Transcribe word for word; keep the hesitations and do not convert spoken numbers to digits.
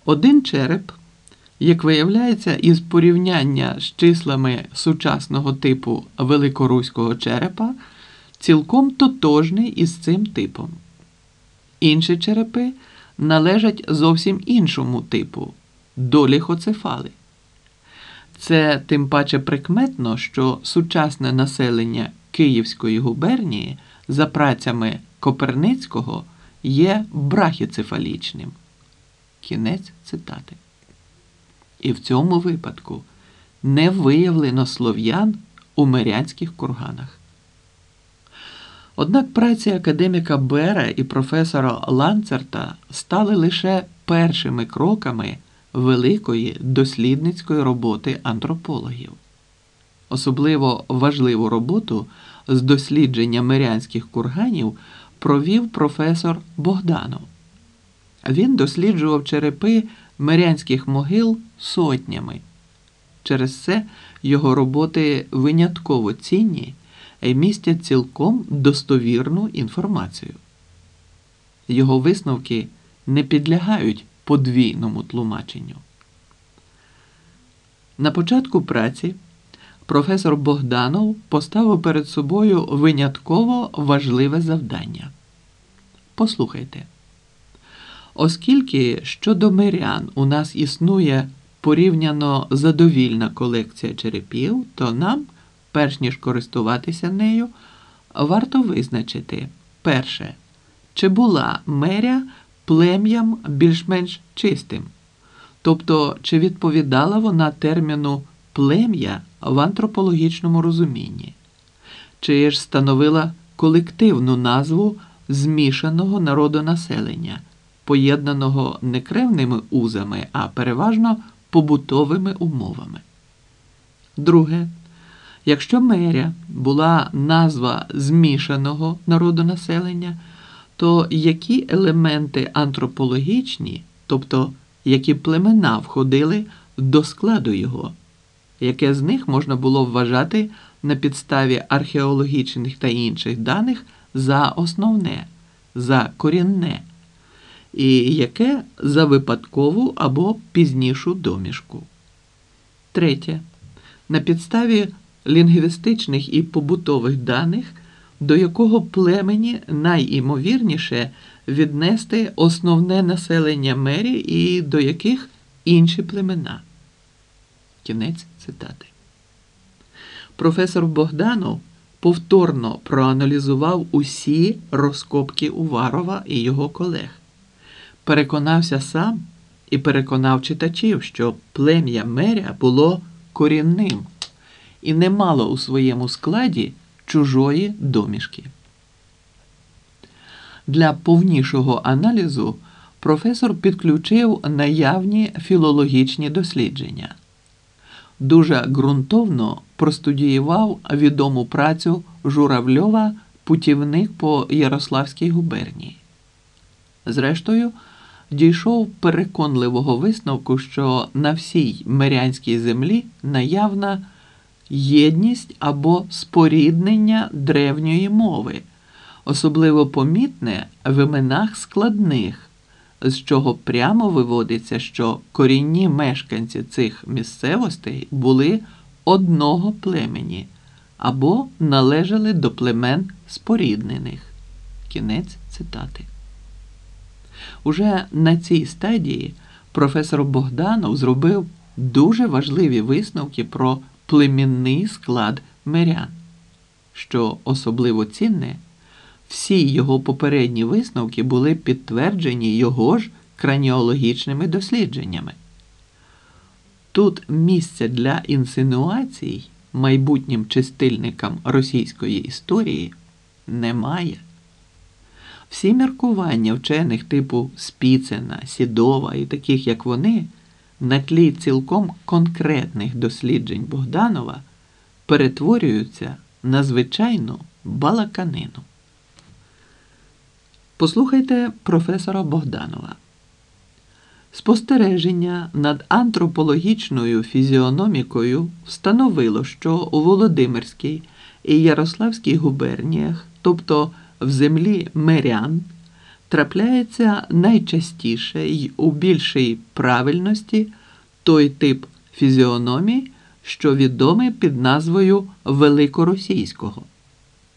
Один череп, як виявляється, із порівняння з числами сучасного типу великоруського черепа, цілком тотожний із цим типом. Інші черепи належать зовсім іншому типу – доліхоцефали. Це тим паче прикметно, що сучасне населення Київської губернії за працями Коперницького є брахіцефалічним. Кінець цитати. І в цьому випадку не виявлено слов'ян у мирянських курганах. Однак праці академіка Бера і професора Ланцерта стали лише першими кроками великої дослідницької роботи антропологів. Особливо важливу роботу з дослідження мирянських курганів провів професор Богданов. Він досліджував черепи мирянських могил сотнями. Через це його роботи винятково цінні і містять цілком достовірну інформацію. Його висновки не підлягають подвійному тлумаченню. На початку праці професор Богданов поставив перед собою винятково важливе завдання. Послухайте. Оскільки щодо мирян у нас існує порівняно задовільна колекція черепів, то нам, перш ніж користуватися нею, варто визначити, перше, чи була меря плем'ям більш-менш чистим, тобто чи відповідала вона терміну «плем'я» в антропологічному розумінні, чи ж становила колективну назву змішаного народонаселення, поєднаного не кревними узами, а переважно побутовими умовами. Друге, якщо меря була назва змішаного народонаселення, то які елементи антропологічні, тобто які племена входили до складу його, яке з них можна було вважати на підставі археологічних та інших даних за основне, за корінне, і яке за випадкову або пізнішу домішку. Третє. На підставі лінгвістичних і побутових даних, до якого племені найімовірніше віднести основне населення мерії і до яких інші племена. Кінець цитати. Професор Богданов повторно проаналізував усі розкопки Уварова і його колег. Переконався сам і переконав читачів, що плем'я меря було корінним і не мало у своєму складі чужої домішки. Для повнішого аналізу професор підключив наявні філологічні дослідження. Дуже ґрунтовно простудіював відому працю Журавльова «Путівник по Ярославській губернії». Зрештою, дійшов переконливого висновку, що на всій мирянській землі наявна єдність або споріднення древньої мови, особливо помітне в іменах складних, з чого прямо виводиться, що корінні мешканці цих місцевостей були одного племені або належали до племен споріднених. Кінець цитати. Уже на цій стадії професор Богданов зробив дуже важливі висновки про племінний склад мирян. Що особливо цінне, всі його попередні висновки були підтверджені його ж краніологічними дослідженнями. Тут місця для інсинуацій майбутнім чистильникам російської історії немає. Всі міркування вчених типу Спіцина, Сідова і таких, як вони, на тлі цілком конкретних досліджень Богданова перетворюються на звичайну балаканину. Послухайте професора Богданова. Спостереження над антропологічною фізіономікою встановило, що у Володимирській і Ярославській губерніях, тобто в землі мирян, трапляється найчастіше й у більшій правильності той тип фізіономії, що відомий під назвою великоросійського.